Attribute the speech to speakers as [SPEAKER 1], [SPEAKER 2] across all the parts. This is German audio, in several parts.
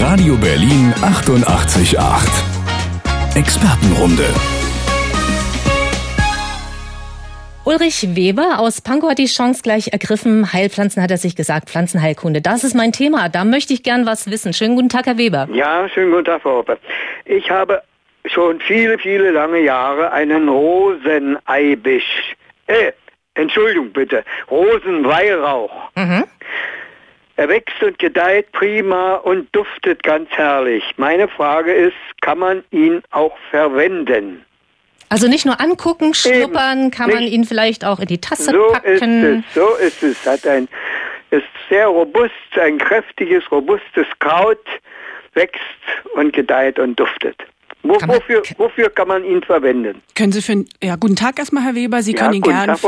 [SPEAKER 1] Radio Berlin 88,8. Expertenrunde.
[SPEAKER 2] Ulrich Weber aus Pankow hat die Chance gleich ergriffen. Heilpflanzen hat er sich gesagt, Pflanzenheilkunde. Das ist mein Thema. Da möchte ich gern was wissen. Schönen guten Tag, Herr Weber.
[SPEAKER 3] Ja, schönen guten Tag, Frau Hoppe. Ich habe schon viele lange Jahre einen Roseneibisch. Entschuldigung bitte. Rosenweihrauch. Er wächst und gedeiht prima und duftet ganz herrlich. Meine Frage ist, kann man ihn auch verwenden?
[SPEAKER 2] Also nicht nur angucken, schnuppern, kann man ihn vielleicht auch in die Tasse packen?
[SPEAKER 3] So ist es. Ist sehr robust, ein kräftiges, robustes Kraut, wächst und gedeiht und duftet. Wofür kann man ihn verwenden?
[SPEAKER 4] Können Sie guten Tag erstmal, Herr Weber. Sie können ihn gerne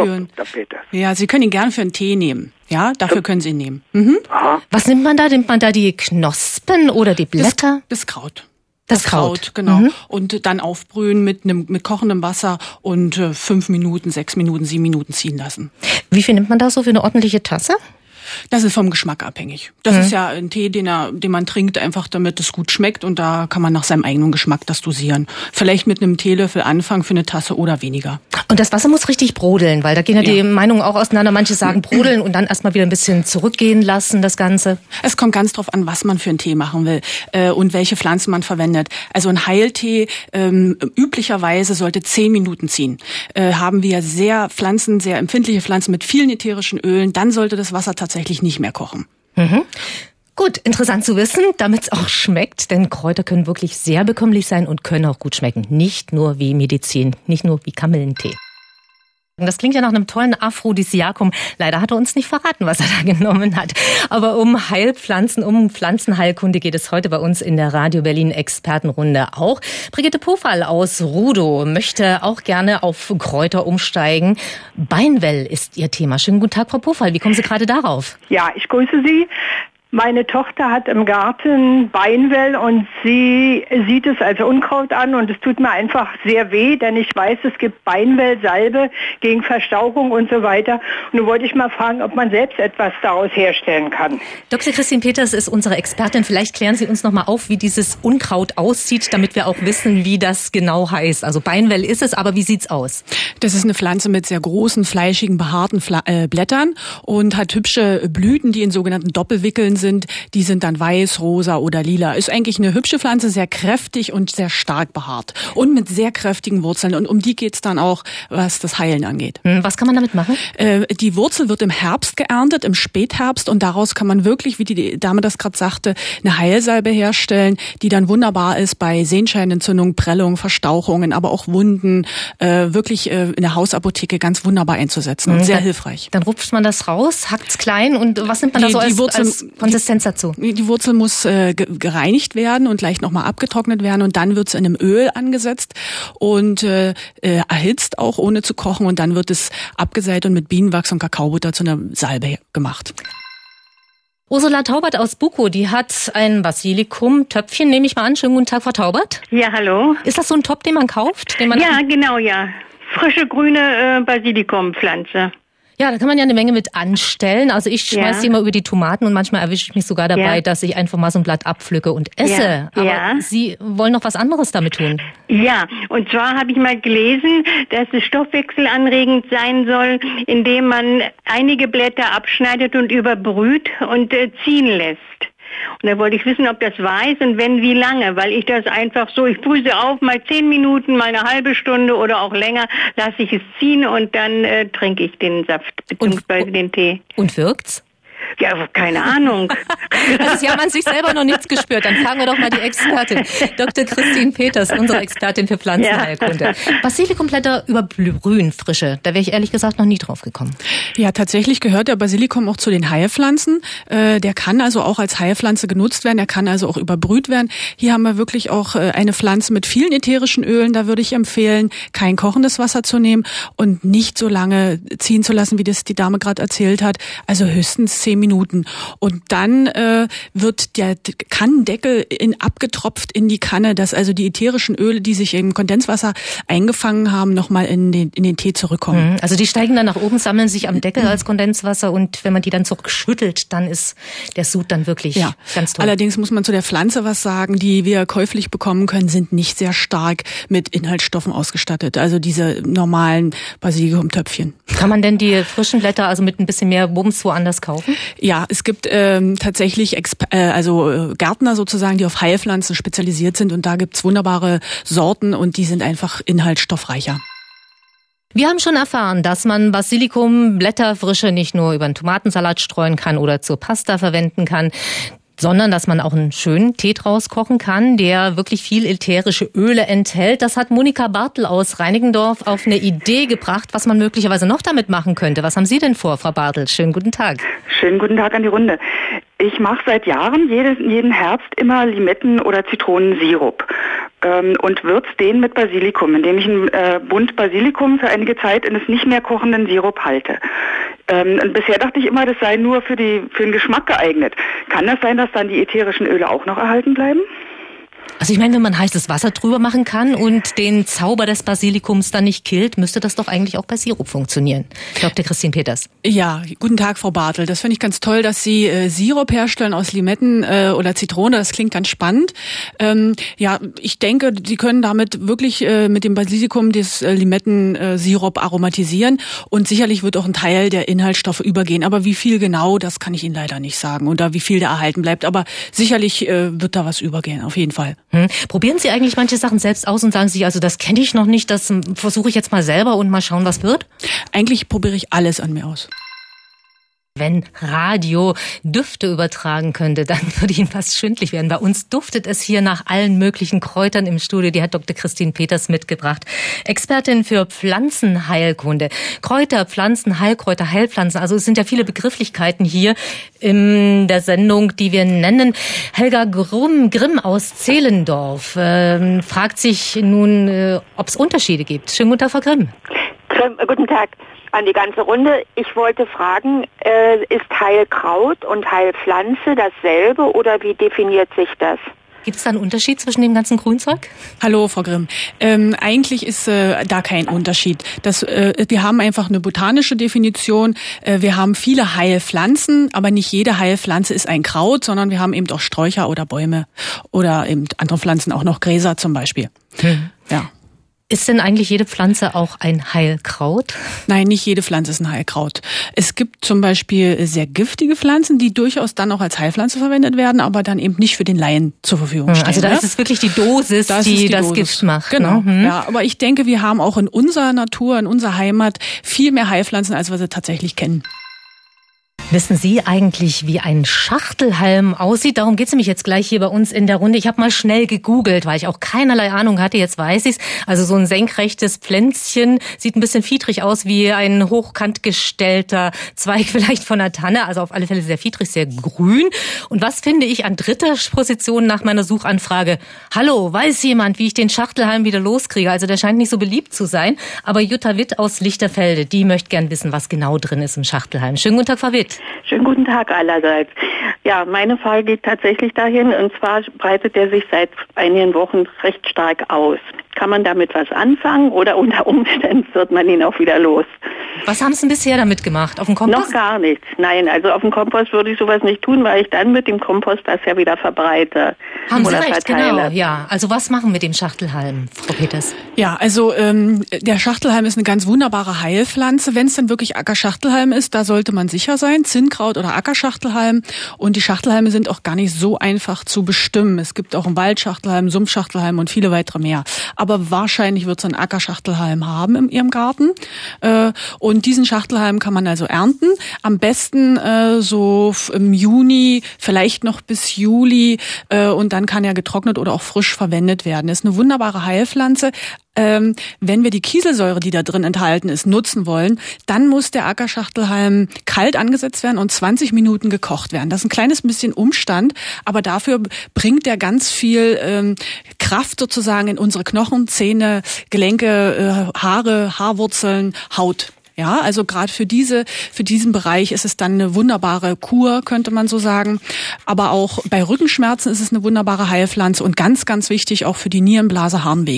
[SPEAKER 4] Sie können ihn gerne für einen Tee nehmen. Ja, dafür können Sie ihn nehmen.
[SPEAKER 2] Was nimmt man da? Nimmt man da die Knospen oder die Blätter?
[SPEAKER 4] Das Kraut.
[SPEAKER 2] Das Kraut,
[SPEAKER 4] genau. Und dann aufbrühen mit kochendem Wasser und 5 Minuten, 6 Minuten, 7 Minuten ziehen lassen.
[SPEAKER 2] Wie viel nimmt man da so für eine ordentliche Tasse?
[SPEAKER 4] Das ist vom Geschmack abhängig. Das ist ja ein Tee, den man trinkt, einfach damit es gut schmeckt, und da kann man nach seinem eigenen Geschmack das dosieren. Vielleicht mit einem Teelöffel anfangen für eine Tasse oder weniger. Und
[SPEAKER 2] das Wasser muss richtig brodeln, weil da gehen ja die Meinungen auch auseinander. Manche sagen brodeln und dann erstmal wieder ein bisschen zurückgehen lassen, das Ganze.
[SPEAKER 4] Es kommt ganz drauf an, was man für einen Tee machen will und welche Pflanzen man verwendet. Also ein Heiltee üblicherweise sollte 10 Minuten ziehen. Haben wir sehr empfindliche Pflanzen mit vielen ätherischen Ölen, dann sollte das Wasser tatsächlich nicht mehr kochen.
[SPEAKER 2] Gut, interessant zu wissen, damit es auch schmeckt, denn Kräuter können wirklich sehr bekömmlich sein und können auch gut schmecken. Nicht nur wie Medizin, nicht nur wie Kamillentee. Das klingt ja nach einem tollen Aphrodisiakum. Leider hat er uns nicht verraten, was er da genommen hat. Aber um Heilpflanzen, um Pflanzenheilkunde geht es heute bei uns in der Radio Berlin Expertenrunde auch. Brigitte Pofall aus Rudow möchte auch gerne auf Kräuter umsteigen. Beinwell ist ihr Thema. Schönen guten Tag, Frau Pofall. Wie kommen Sie gerade darauf?
[SPEAKER 5] Ja, ich grüße Sie. Meine Tochter hat im Garten Beinwell und sie sieht es als Unkraut an und es tut mir einfach sehr weh, denn ich weiß, es gibt Beinwellsalbe gegen Verstauchung und so weiter. Und nun wollte ich mal fragen, ob man selbst etwas daraus herstellen kann.
[SPEAKER 2] Dr. Christine Peters ist unsere Expertin. Vielleicht klären Sie uns noch mal auf, wie dieses Unkraut aussieht, damit wir auch wissen, wie das genau heißt. Also Beinwell ist es, aber wie sieht's aus?
[SPEAKER 4] Das ist eine Pflanze mit sehr großen, fleischigen, behaarten Blättern und hat hübsche Blüten, die in sogenannten Doppelwickeln sind. Die sind dann weiß, rosa oder lila. Ist eigentlich eine hübsche Pflanze, sehr kräftig und sehr stark behaart. Und mit sehr kräftigen Wurzeln. Und um die geht's dann auch, was das Heilen angeht.
[SPEAKER 2] Was kann man damit machen?
[SPEAKER 4] Die Wurzel wird im Herbst geerntet, im Spätherbst. Und daraus kann man wirklich, wie die Dame das gerade sagte, eine Heilsalbe herstellen, die dann wunderbar ist bei Sehenscheinentzündungen, Prellungen, Verstauchungen, aber auch Wunden, wirklich in der Hausapotheke ganz wunderbar einzusetzen. Und sehr hilfreich.
[SPEAKER 2] Dann rupft man das raus, hackt's klein und was nimmt man da so als Konsistenz dazu?
[SPEAKER 4] Die Wurzel muss gereinigt werden und gleich nochmal abgetrocknet werden und dann wird es in einem Öl angesetzt und erhitzt auch, ohne zu kochen, und dann wird es abgeseit und mit Bienenwachs und Kakaobutter zu einer Salbe gemacht.
[SPEAKER 2] Ursula Taubert aus Bukow, die hat ein Basilikum-Töpfchen, nehme ich mal an. Schönen guten Tag, Frau Taubert.
[SPEAKER 6] Ja, hallo.
[SPEAKER 2] Ist das so ein Topf, den man kauft?
[SPEAKER 6] Ja, genau, ja. Frische grüne Basilikumpflanze.
[SPEAKER 2] Ja, da kann man ja eine Menge mit anstellen. Also ich schmeiß die immer über die Tomaten und manchmal erwische ich mich sogar dabei, dass ich einfach mal so ein Blatt abpflücke und esse. Aber Sie wollen noch was anderes damit tun.
[SPEAKER 6] Ja, und zwar habe ich mal gelesen, dass es stoffwechselanregend sein soll, indem man einige Blätter abschneidet und überbrüht und ziehen lässt. Und da wollte ich wissen, ob das wahr ist und wenn, wie lange, weil ich das einfach so, ich brühe auf, mal 10 Minuten, mal eine halbe Stunde oder auch länger, lasse ich es ziehen und dann trinke ich den Saft bzw. den Tee.
[SPEAKER 2] Und wirkt's?
[SPEAKER 6] Ja, keine Ahnung.
[SPEAKER 2] Also Sie haben an sich selber noch nichts gespürt. Dann fragen wir doch mal die Expertin. Dr. Christine Peters, unsere Expertin für Pflanzenheilkunde. Ja. Basilikumblätter überbrühen, frische. Da wäre ich ehrlich gesagt noch nie drauf gekommen.
[SPEAKER 4] Ja, tatsächlich gehört der Basilikum auch zu den Heilpflanzen. Der kann also auch als Heilpflanze genutzt werden. Er kann also auch überbrüht werden. Hier haben wir wirklich auch eine Pflanze mit vielen ätherischen Ölen. Da würde ich empfehlen, kein kochendes Wasser zu nehmen und nicht so lange ziehen zu lassen, wie das die Dame gerade erzählt hat. Also höchstens 10 Minuten. Und dann wird der Kannendeckel abgetropft in die Kanne, dass also die ätherischen Öle, die sich im Kondenswasser eingefangen haben, nochmal in den Tee zurückkommen.
[SPEAKER 2] Also die steigen dann nach oben, sammeln sich am Deckel als Kondenswasser und wenn man die dann zurückschüttelt, dann ist der Sud dann wirklich ganz toll.
[SPEAKER 4] Allerdings muss man zu der Pflanze was sagen, die wir käuflich bekommen können, sind nicht sehr stark mit Inhaltsstoffen ausgestattet. Also diese normalen Basilikumtöpfchen.
[SPEAKER 2] Kann man denn die frischen Blätter also mit ein bisschen mehr Bums woanders kaufen?
[SPEAKER 4] Ja, es gibt tatsächlich Gärtner sozusagen, die auf Heilpflanzen spezialisiert sind und da gibt's wunderbare Sorten und die sind einfach inhaltsstoffreicher.
[SPEAKER 2] Wir haben schon erfahren, dass man Basilikum, Blätterfrische nicht nur über einen Tomatensalat streuen kann oder zur Pasta verwenden kann, sondern dass man auch einen schönen Tee draus kochen kann, der wirklich viel ätherische Öle enthält. Das hat Monika Bartel aus Reinickendorf auf eine Idee gebracht, was man möglicherweise noch damit machen könnte. Was haben Sie denn vor, Frau Bartel? Schönen guten Tag.
[SPEAKER 7] Schönen guten Tag an die Runde. Ich mache seit Jahren jeden Herbst immer Limetten- oder Zitronensirup und würze den mit Basilikum, indem ich einen Bund Basilikum für einige Zeit in das nicht mehr kochenden Sirup halte. Und bisher dachte ich immer, das sei nur für den Geschmack geeignet. Kann das sein, dass dann die ätherischen Öle auch noch erhalten bleiben?
[SPEAKER 2] Also ich meine, wenn man heißes Wasser drüber machen kann und den Zauber des Basilikums dann nicht killt, müsste das doch eigentlich auch bei Sirup funktionieren. Dr. Christine Peters.
[SPEAKER 4] Ja, guten Tag, Frau Bartel. Das finde ich ganz toll, dass Sie Sirup herstellen aus Limetten oder Zitrone. Das klingt ganz spannend. Ich denke, Sie können damit wirklich mit dem Basilikum das Limettensirup aromatisieren und sicherlich wird auch ein Teil der Inhaltsstoffe übergehen. Aber wie viel genau, das kann ich Ihnen leider nicht sagen oder wie viel da erhalten bleibt. Aber sicherlich wird da was übergehen, auf jeden Fall.
[SPEAKER 2] Probieren Sie eigentlich manche Sachen selbst aus und sagen Sie, also das kenne ich noch nicht, das versuche ich jetzt mal selber und mal schauen, was wird?
[SPEAKER 4] Eigentlich probiere ich alles an mir aus.
[SPEAKER 2] Wenn Radio Düfte übertragen könnte, dann würde Ihnen fast schwindlig werden. Bei uns duftet es hier nach allen möglichen Kräutern im Studio. Die hat Dr. Christine Peters mitgebracht. Expertin für Pflanzenheilkunde. Kräuter, Pflanzen, Heilkräuter, Heilpflanzen. Also es sind ja viele Begrifflichkeiten hier in der Sendung, die wir nennen. Helga Grimm aus Zehlendorf fragt sich nun, ob es Unterschiede gibt. Schönen guten Tag, Frau Grimm.
[SPEAKER 8] Guten Tag an die ganze Runde. Ich wollte fragen, ist Heilkraut und Heilpflanze dasselbe oder wie definiert sich das?
[SPEAKER 2] Gibt es da einen Unterschied zwischen dem ganzen Grünzeug?
[SPEAKER 4] Hallo, Frau Grimm. Eigentlich ist da kein Unterschied. Wir haben einfach eine botanische Definition. Wir haben viele Heilpflanzen, aber nicht jede Heilpflanze ist ein Kraut, sondern wir haben eben auch Sträucher oder Bäume oder eben andere Pflanzen, auch noch Gräser zum Beispiel. Ja.
[SPEAKER 2] Ist denn eigentlich jede Pflanze auch ein Heilkraut?
[SPEAKER 4] Nein, nicht jede Pflanze ist ein Heilkraut. Es gibt zum Beispiel sehr giftige Pflanzen, die durchaus dann auch als Heilpflanze verwendet werden, aber dann eben nicht für den Laien zur Verfügung stehen.
[SPEAKER 2] Also da ist es wirklich die Dosis, die das Gift macht.
[SPEAKER 4] Genau.
[SPEAKER 2] Ne?
[SPEAKER 4] Ja, aber ich denke, wir haben auch in unserer Natur, in unserer Heimat viel mehr Heilpflanzen, als wir sie tatsächlich kennen.
[SPEAKER 2] Wissen Sie eigentlich, wie ein Schachtelhalm aussieht? Darum geht's nämlich jetzt gleich hier bei uns in der Runde. Ich habe mal schnell gegoogelt, weil ich auch keinerlei Ahnung hatte. Jetzt weiß ich's. Also so ein senkrechtes Pflänzchen sieht ein bisschen fiedrig aus, wie ein hochkant gestellter Zweig vielleicht von einer Tanne. Also auf alle Fälle sehr fiedrig, sehr grün. Und was finde ich an dritter Position nach meiner Suchanfrage? Hallo, weiß jemand, wie ich den Schachtelhalm wieder loskriege? Also der scheint nicht so beliebt zu sein. Aber Jutta Witt aus Lichterfelde, die möchte gern wissen, was genau drin ist im Schachtelhalm. Schönen guten Tag, Frau Witt.
[SPEAKER 9] Schönen guten Tag allerseits. Ja, meine Frage geht tatsächlich dahin, und zwar breitet er sich seit einigen Wochen recht stark aus. Kann man damit was anfangen oder unter Umständen wird man ihn auch wieder los?
[SPEAKER 2] Was haben Sie denn bisher damit gemacht? Auf dem Kompost?
[SPEAKER 9] Noch gar nichts. Nein, also auf dem Kompost würde ich sowas nicht tun, weil ich dann mit dem Kompost das ja wieder verbreite.
[SPEAKER 2] Haben Sie
[SPEAKER 9] oder
[SPEAKER 2] recht,
[SPEAKER 9] verteile.
[SPEAKER 2] genau. Ja, also was machen wir mit dem Schachtelhalm, Frau Peters?
[SPEAKER 4] Ja, also der Schachtelhalm ist eine ganz wunderbare Heilpflanze. Wenn es denn wirklich Ackerschachtelhalm ist, da sollte man sicher sein. Zinnkraut oder Ackerschachtelhalm. Und die Schachtelhalme sind auch gar nicht so einfach zu bestimmen. Es gibt auch einen Waldschachtelhalm, Sumpfschachtelhalm und viele weitere mehr. Aber wahrscheinlich wird es einen Ackerschachtelhalm haben in Ihrem Garten. Und diesen Schachtelhalm kann man also ernten. Am besten so im Juni, vielleicht noch bis Juli. Und dann kann er getrocknet oder auch frisch verwendet werden. Das ist eine wunderbare Heilpflanze. Wenn wir die Kieselsäure, die da drin enthalten ist, nutzen wollen, dann muss der Ackerschachtelhalm kalt angesetzt werden und 20 Minuten gekocht werden. Das ist ein kleines bisschen Umstand, aber dafür bringt er ganz viel Kraft sozusagen in unsere Knochen, Zähne, Gelenke, Haare, Haarwurzeln, Haut. Ja, also gerade für diesen Bereich ist es dann eine wunderbare Kur, könnte man so sagen. Aber auch bei Rückenschmerzen ist es eine wunderbare Heilpflanze und ganz, ganz wichtig auch für die Nierenblase, Harnwege.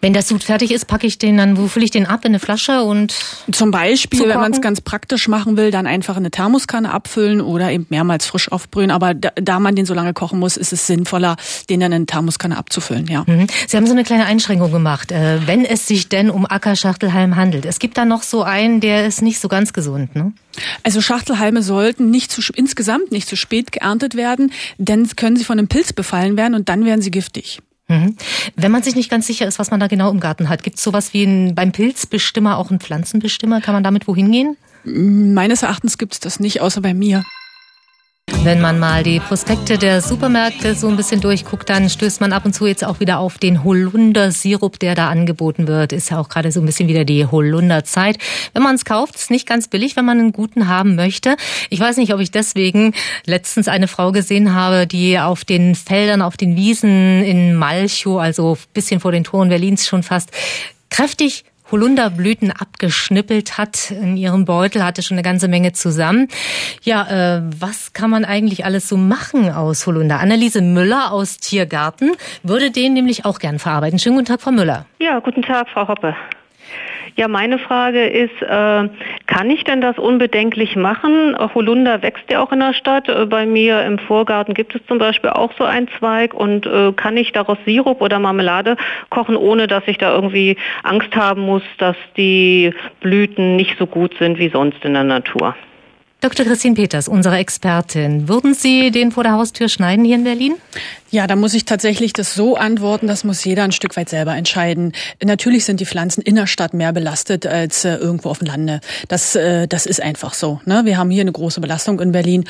[SPEAKER 2] Wenn der Sud fertig ist, packe ich den dann, wo fülle ich den ab? In eine Flasche und
[SPEAKER 4] zum Beispiel,
[SPEAKER 2] zukochen?
[SPEAKER 4] Wenn man es ganz praktisch machen will, dann einfach in eine Thermoskanne abfüllen oder eben mehrmals frisch aufbrühen. Aber da man den so lange kochen muss, ist es sinnvoller, den dann in eine Thermoskanne abzufüllen, ja.
[SPEAKER 2] Sie haben so eine kleine Einschränkung gemacht, wenn es sich denn um Ackerschachtelhalm handelt. Es gibt da noch so einen, der ist nicht so ganz gesund, ne?
[SPEAKER 4] Also Schachtelhalme sollten insgesamt nicht zu spät geerntet werden, denn können sie von einem Pilz befallen werden und dann werden sie giftig.
[SPEAKER 2] Wenn man sich nicht ganz sicher ist, was man da genau im Garten hat, gibt es sowas wie beim Pilzbestimmer auch einen Pflanzenbestimmer? Kann man damit wohin gehen?
[SPEAKER 4] Meines Erachtens gibt es das nicht, außer bei mir.
[SPEAKER 2] Wenn man mal die Prospekte der Supermärkte so ein bisschen durchguckt, dann stößt man ab und zu jetzt auch wieder auf den Holundersirup, der da angeboten wird. Ist ja auch gerade so ein bisschen wieder die Holunderzeit. Wenn man es kauft, ist nicht ganz billig, wenn man einen guten haben möchte. Ich weiß nicht, ob ich deswegen letztens eine Frau gesehen habe, die auf den Feldern, auf den Wiesen in Malchow, also ein bisschen vor den Toren Berlins schon fast, kräftig Holunderblüten abgeschnippelt hat in ihrem Beutel, hatte schon eine ganze Menge zusammen. Ja, was kann man eigentlich alles so machen aus Holunder? Anneliese Müller aus Tiergarten würde den nämlich auch gern verarbeiten. Schönen guten Tag, Frau Müller.
[SPEAKER 10] Ja, guten Tag, Frau Hoppe. Ja, meine Frage ist, kann ich denn das unbedenklich machen? Holunder wächst ja auch in der Stadt. Bei mir im Vorgarten gibt es zum Beispiel auch so einen Zweig. Und kann ich daraus Sirup oder Marmelade kochen, ohne dass ich da irgendwie Angst haben muss, dass die Blüten nicht so gut sind wie sonst in der Natur?
[SPEAKER 2] Dr. Christine Peters, unsere Expertin. Würden Sie den vor der Haustür schneiden hier in Berlin?
[SPEAKER 4] Ja, da muss ich tatsächlich das so antworten, das muss jeder ein Stück weit selber entscheiden. Natürlich sind die Pflanzen in der Stadt mehr belastet als irgendwo auf dem Lande. Das ist einfach so. Ne? Wir haben hier eine große Belastung in Berlin.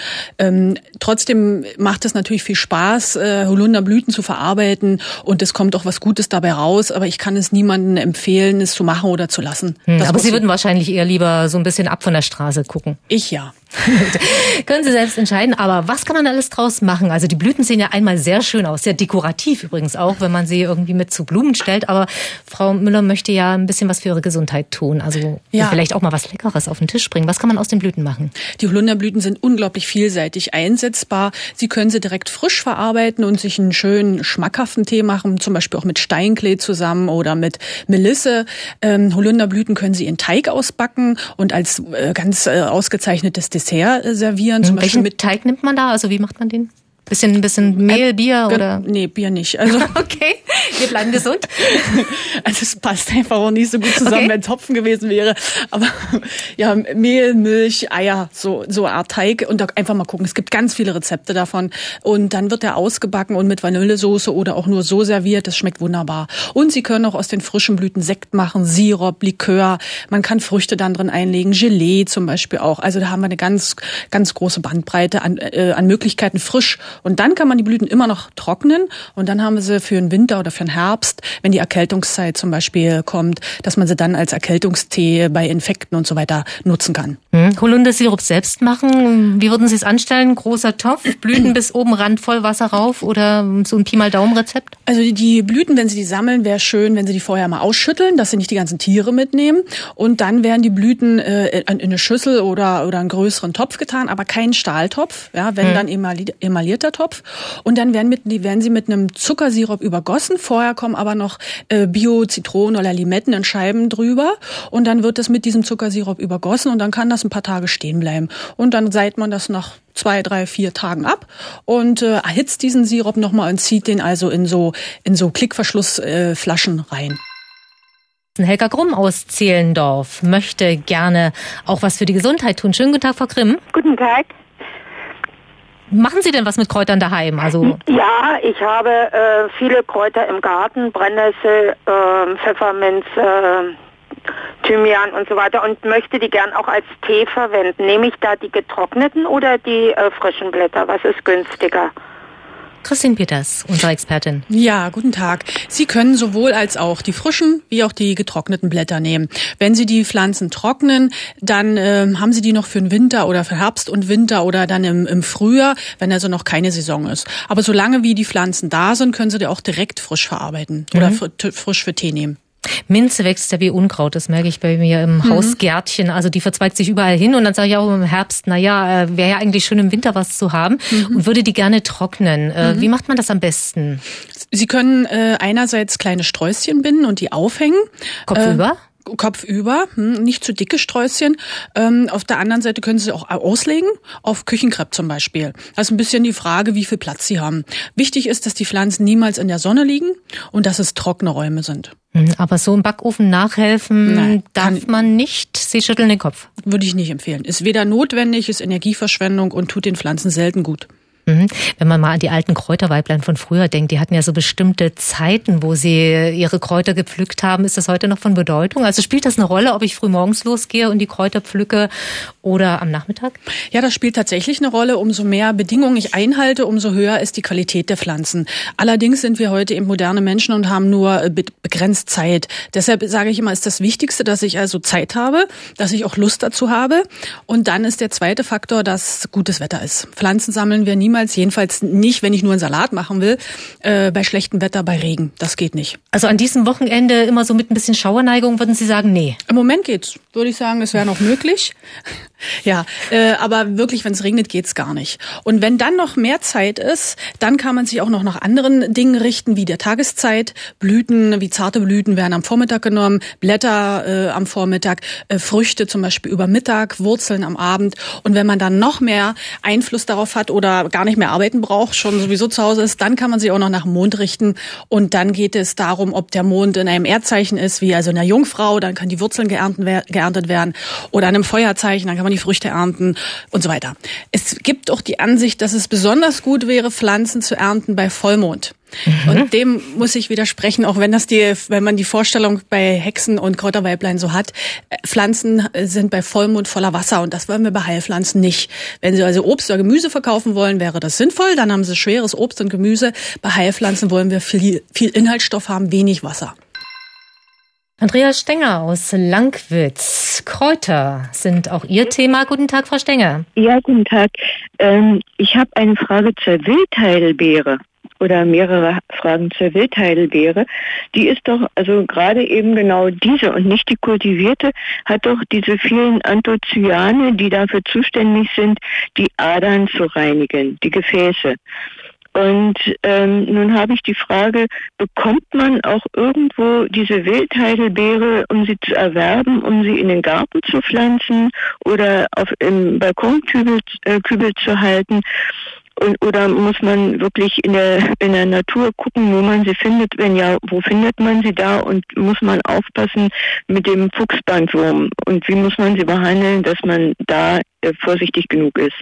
[SPEAKER 4] Trotzdem macht es natürlich viel Spaß, Holunderblüten zu verarbeiten und es kommt auch was Gutes dabei raus. Aber ich kann es niemandem empfehlen, es zu machen oder zu lassen.
[SPEAKER 2] Aber Sie würden wahrscheinlich eher lieber so ein bisschen ab von der Straße gucken.
[SPEAKER 4] Ich ja.
[SPEAKER 2] Können Sie selbst entscheiden. Aber was kann man alles draus machen? Also die Blüten sehen ja einmal sehr schön aus, sehr dekorativ übrigens auch, wenn man sie irgendwie mit zu Blumen stellt. Aber Frau Müller möchte ja ein bisschen was für ihre Gesundheit tun. Also vielleicht auch mal was Leckeres auf den Tisch bringen. Was kann man aus den Blüten machen?
[SPEAKER 4] Die Holunderblüten sind unglaublich vielseitig einsetzbar. Sie können sie direkt frisch verarbeiten und sich einen schönen, schmackhaften Tee machen, zum Beispiel auch mit Steinklee zusammen oder mit Melisse. Holunderblüten können Sie in Teig ausbacken und als ganz ausgezeichnetes Dessert servieren. Zum
[SPEAKER 2] Welchen Teig nimmt man da? Also wie macht man den? Bisschen Mehl, Bier oder?
[SPEAKER 4] Nee, Bier nicht. Also
[SPEAKER 2] okay, wir bleiben gesund.
[SPEAKER 4] Also es passt einfach auch nicht so gut zusammen, wenn es Hopfen gewesen wäre. Aber ja, Mehl, Milch, Eier, so eine Art Teig und da einfach mal gucken. Es gibt ganz viele Rezepte davon und dann wird der ausgebacken und mit Vanillesoße oder auch nur so serviert. Das schmeckt wunderbar. Und Sie können auch aus den frischen Blüten Sekt machen, Sirup, Likör. Man kann Früchte dann drin einlegen, Gelee zum Beispiel auch. Also da haben wir eine ganz, ganz große Bandbreite an Möglichkeiten frisch. Und dann kann man die Blüten immer noch trocknen und dann haben wir sie für den Winter oder für den Herbst, wenn die Erkältungszeit zum Beispiel kommt, dass man sie dann als Erkältungstee bei Infekten und so weiter nutzen kann.
[SPEAKER 2] Holundersirup selbst machen, wie würden Sie es anstellen? Großer Topf, Blüten bis oben randvoll Wasser rauf oder so ein Pi mal Daumen-Rezept?
[SPEAKER 4] Also die Blüten, wenn Sie die sammeln, wäre schön, wenn Sie die vorher mal ausschütteln, dass Sie nicht die ganzen Tiere mitnehmen und dann werden die Blüten in eine Schüssel oder einen größeren Topf getan, aber keinen Stahltopf, ja, wenn dann emaillierter Topf und dann werden sie mit einem Zuckersirup übergossen. Vorher kommen aber noch Bio-Zitronen oder Limetten in Scheiben drüber und dann wird das mit diesem Zuckersirup übergossen und dann kann das ein paar Tage stehen bleiben. Und dann seit man das nach 2, 3, 4 Tagen ab und erhitzt diesen Sirup nochmal und zieht den also in so Klickverschlussflaschen rein.
[SPEAKER 2] Helga Grumm aus Zehlendorf möchte gerne auch was für die Gesundheit tun. Schönen guten Tag, Frau Grimm.
[SPEAKER 8] Guten Tag.
[SPEAKER 2] Machen Sie denn was mit Kräutern daheim? Also
[SPEAKER 8] ja, ich habe viele Kräuter im Garten, Brennnessel, Pfefferminz, Thymian und so weiter und möchte die gern auch als Tee verwenden. Nehme ich da die getrockneten oder die frischen Blätter? Was ist günstiger?
[SPEAKER 2] Christine Peters, unsere Expertin.
[SPEAKER 4] Ja, guten Tag. Sie können sowohl als auch die frischen wie auch die getrockneten Blätter nehmen. Wenn Sie die Pflanzen trocknen, dann haben Sie die noch für den Winter oder für Herbst und Winter oder dann im Frühjahr, wenn also noch keine Saison ist. Aber solange wie die Pflanzen da sind, können Sie die auch direkt frisch verarbeiten oder frisch für Tee nehmen.
[SPEAKER 2] Minze wächst ja wie Unkraut, das merke ich bei mir im Hausgärtchen. Also die verzweigt sich überall hin und dann sage ich auch im Herbst, wäre ja eigentlich schön im Winter was zu haben und würde die gerne trocknen. Wie macht man das am besten?
[SPEAKER 4] Sie können einerseits kleine Sträußchen binden und die aufhängen. Kopfüber, nicht zu dicke Sträußchen. Auf der anderen Seite können Sie auch auslegen, auf Küchenkrepp zum Beispiel. Also ein bisschen die Frage, wie viel Platz Sie haben. Wichtig ist, dass die Pflanzen niemals in der Sonne liegen und dass es trockene Räume sind.
[SPEAKER 2] Aber so im Backofen nachhelfen darf man nicht. Sie schütteln den Kopf.
[SPEAKER 4] Würde ich nicht empfehlen. Ist weder notwendig, ist Energieverschwendung und tut den Pflanzen selten gut.
[SPEAKER 2] Wenn man mal an die alten Kräuterweiblein von früher denkt, die hatten ja so bestimmte Zeiten, wo sie ihre Kräuter gepflückt haben. Ist das heute noch von Bedeutung? Also spielt das eine Rolle, ob ich früh morgens losgehe und die Kräuter pflücke oder am Nachmittag?
[SPEAKER 4] Ja, das spielt tatsächlich eine Rolle. Umso mehr Bedingungen ich einhalte, umso höher ist die Qualität der Pflanzen. Allerdings sind wir heute eben moderne Menschen und haben nur begrenzt Zeit. Deshalb sage ich immer, ist das Wichtigste, dass ich also Zeit habe, dass ich auch Lust dazu habe. Und dann ist der zweite Faktor, dass gutes Wetter ist. Pflanzen sammeln wir niemals, jedenfalls nicht, wenn ich nur einen Salat machen will, bei schlechtem Wetter, bei Regen. Das geht nicht.
[SPEAKER 2] Also an diesem Wochenende immer so mit ein bisschen Schauerneigung, würden Sie sagen, nee?
[SPEAKER 4] Im Moment geht's, würde ich sagen, es wäre noch möglich. Ja, aber wirklich, wenn es regnet, geht's gar nicht. Und wenn dann noch mehr Zeit ist, dann kann man sich auch noch nach anderen Dingen richten, wie der Tageszeit. Blüten, wie zarte Blüten werden am Vormittag genommen, Blätter am Vormittag, Früchte zum Beispiel über Mittag, Wurzeln am Abend. Und wenn man dann noch mehr Einfluss darauf hat oder gar nicht mehr arbeiten braucht, schon sowieso zu Hause ist, dann kann man sich auch noch nach dem Mond richten. Und dann geht es darum, ob der Mond in einem Erdzeichen ist, wie also in der Jungfrau, dann können die Wurzeln geerntet werden. Oder in einem Feuerzeichen, dann kann man die Früchte ernten und so weiter. Es gibt auch die Ansicht, dass es besonders gut wäre, Pflanzen zu ernten bei Vollmond. Und dem muss ich widersprechen, auch wenn man die Vorstellung bei Hexen und Kräuterweiblein so hat. Pflanzen sind bei Vollmond voller Wasser und das wollen wir bei Heilpflanzen nicht. Wenn Sie also Obst oder Gemüse verkaufen wollen, wäre das sinnvoll. Dann haben Sie schweres Obst und Gemüse. Bei Heilpflanzen wollen wir viel Inhaltsstoff haben, wenig Wasser.
[SPEAKER 2] Andrea Stenger aus Langwitz. Kräuter sind auch Ihr Thema. Guten Tag, Frau Stenger.
[SPEAKER 11] Ja, guten Tag. Ich habe eine Frage zur Wildheidelbeere oder mehrere Fragen zur Wildheidelbeere. Die ist doch, also gerade eben genau diese und nicht die kultivierte, hat doch diese vielen Anthocyane, die dafür zuständig sind, die Adern zu reinigen, die Gefäße. Und nun habe ich die Frage, bekommt man auch irgendwo diese Wildheidelbeere, um sie zu erwerben, um sie in den Garten zu pflanzen oder im Balkonkübel zu halten? Oder muss man wirklich in der Natur gucken, wo man sie findet? Wenn ja, wo findet man sie da? Und muss man aufpassen mit dem Fuchsbandwurm? Und wie muss man sie behandeln, dass man da vorsichtig genug ist?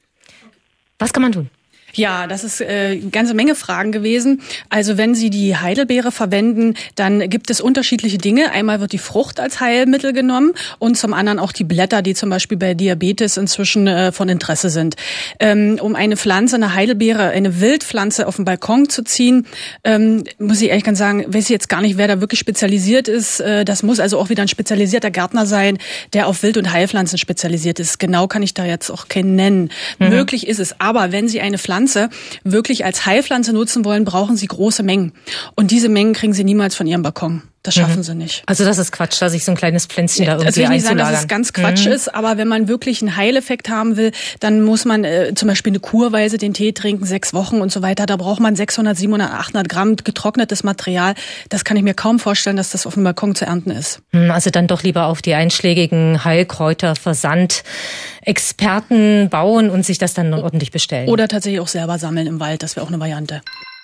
[SPEAKER 2] Was kann man tun?
[SPEAKER 4] Ja, das ist eine ganze Menge Fragen gewesen. Also wenn Sie die Heidelbeere verwenden, dann gibt es unterschiedliche Dinge. Einmal wird die Frucht als Heilmittel genommen und zum anderen auch die Blätter, die zum Beispiel bei Diabetes inzwischen von Interesse sind. Um eine Pflanze, eine Heidelbeere, eine Wildpflanze auf den Balkon zu ziehen, muss ich ehrlich ganz sagen, weiß ich jetzt gar nicht, wer da wirklich spezialisiert ist. Das muss also auch wieder ein spezialisierter Gärtner sein, der auf Wild- und Heilpflanzen spezialisiert ist. Genau kann ich da jetzt auch keinen nennen. Möglich ist es. Aber wenn Sie eine Pflanze wirklich als Heilpflanze nutzen wollen, brauchen Sie große Mengen. Und diese Mengen kriegen Sie niemals von Ihrem Balkon. Das schaffen Sie nicht.
[SPEAKER 2] Also das ist Quatsch, da sich so ein kleines Pflänzchen da irgendwie
[SPEAKER 4] einzulagern. Also ich will nicht sagen, dass es ganz Quatsch ist, aber wenn man wirklich einen Heileffekt haben will, dann muss man zum Beispiel eine kurweise den Tee trinken, 6 Wochen und so weiter. Da braucht man 600, 700, 800 Gramm getrocknetes Material. Das kann ich mir kaum vorstellen, dass das auf dem Balkon zu ernten ist.
[SPEAKER 2] Also dann doch lieber auf die einschlägigen Heilkräuterversand-Experten bauen und sich das dann ordentlich bestellen.
[SPEAKER 4] Oder tatsächlich auch selber sammeln im Wald. Das wäre auch eine Variante.